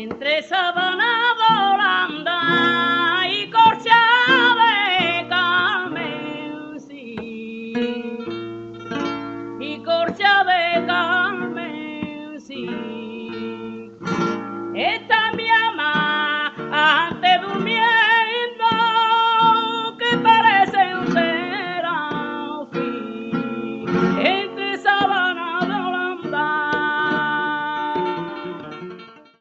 entre sabana volanda y corcha de Carmen, sí, y corcha de Carmen, sí. Esta